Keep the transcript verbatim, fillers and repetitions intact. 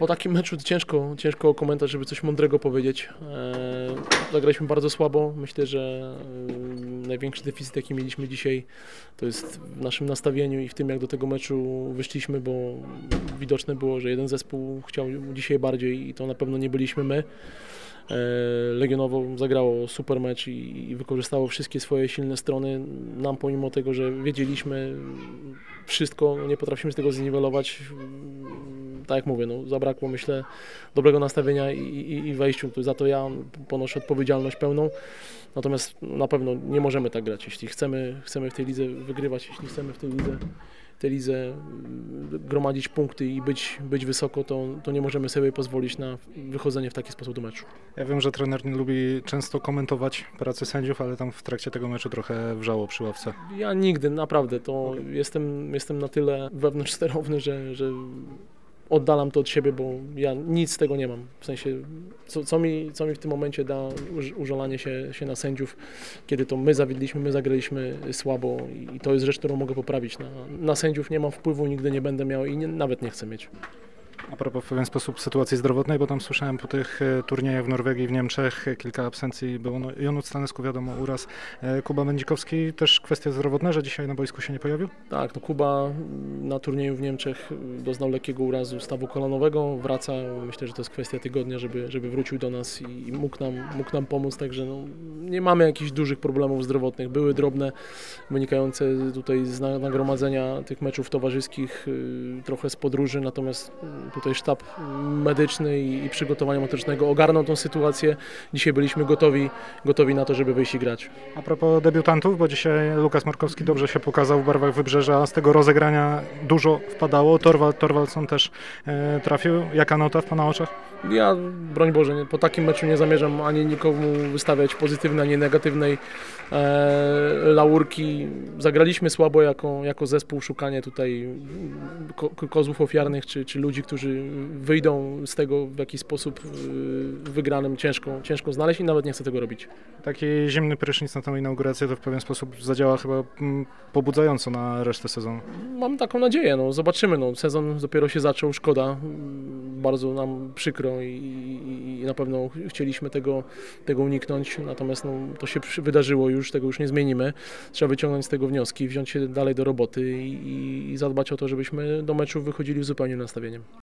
po takim meczu ciężko, ciężko o komentarz, żeby coś mądrego powiedzieć. E, zagraliśmy bardzo słabo. Myślę, że e, największy deficyt, jaki mieliśmy dzisiaj, to jest w naszym nastawieniu i w tym, jak do tego meczu wyszliśmy, bo widoczne było, że jeden zespół chciał dzisiaj bardziej i to na pewno nie byliśmy my. Legionowo zagrało super mecz i, i wykorzystało wszystkie swoje silne strony. Nam, pomimo tego, że wiedzieliśmy wszystko, nie potrafimy z tego zniwelować. Tak jak mówię, no, zabrakło, myślę, dobrego nastawienia i, i, i wejściu. Za to ja ponoszę odpowiedzialność pełną. Natomiast na pewno nie możemy tak grać. Jeśli chcemy, chcemy w tej lidze wygrywać, jeśli chcemy w tej lidze tę lidze gromadzić punkty i być, być wysoko, to, to nie możemy sobie pozwolić na wychodzenie w taki sposób do meczu. Ja wiem, że trener nie lubi często komentować pracy sędziów, ale tam w trakcie tego meczu trochę wrzało przy ławce. Ja nigdy, naprawdę, to okay. jestem, jestem na tyle wewnątrzsterowny, że, że oddalam to od siebie, bo ja nic z tego nie mam. W sensie, co, co, mi, co mi w tym momencie da użalanie się, się na sędziów, kiedy to my zawiedliśmy, my zagraliśmy słabo i to jest rzecz, którą mogę poprawić. Na, na sędziów nie mam wpływu, nigdy nie będę miał i nie, nawet nie chcę mieć. A propos w pewien sposób sytuacji zdrowotnej, bo tam słyszałem po tych turniejach w Norwegii, w Niemczech kilka absencji było. No, Jonut Stanesku, wiadomo, uraz. Kuba Będzikowski, też kwestie zdrowotne, że dzisiaj na boisku się nie pojawił? Tak, no Kuba na turnieju w Niemczech doznał lekkiego urazu stawu kolanowego, wraca, myślę, że to jest kwestia tygodnia, żeby, żeby wrócił do nas i mógł nam, mógł nam pomóc, także no, nie mamy jakichś dużych problemów zdrowotnych. Były drobne, wynikające tutaj z nagromadzenia tych meczów towarzyskich, trochę z podróży, natomiast tutaj sztab medyczny i, i przygotowania motorycznego ogarnął tą sytuację. Dzisiaj byliśmy gotowi, gotowi na to, żeby wyjść i grać. A propos debiutantów, bo dzisiaj Lukas Markowski dobrze się pokazał w barwach Wybrzeża, z tego rozegrania dużo wpadało. Torwald Torwaldson też e, trafił. Jaka nota w Pana oczach? Ja, broń Boże, nie, po takim meczu nie zamierzam ani nikomu wystawiać pozytywnej, ani negatywnej e, laurki. Zagraliśmy słabo jako, jako zespół, szukanie tutaj ko, kozłów ofiarnych, czy, czy ludzi, którzy wyjdą z tego w jakiś sposób wygranym, ciężko, ciężko znaleźć i nawet nie chcę tego robić. Taki zimny prysznic na tę inaugurację to w pewien sposób zadziała chyba pobudzająco na resztę sezonu. Mam taką nadzieję, no zobaczymy. No. Sezon dopiero się zaczął, szkoda, bardzo nam przykro i, i, i na pewno chcieliśmy tego, tego uniknąć, natomiast no, to się wydarzyło już, tego już nie zmienimy. Trzeba wyciągnąć z tego wnioski, wziąć się dalej do roboty i, i zadbać o to, żebyśmy do meczu wychodzili z zupełnie nastawieniem.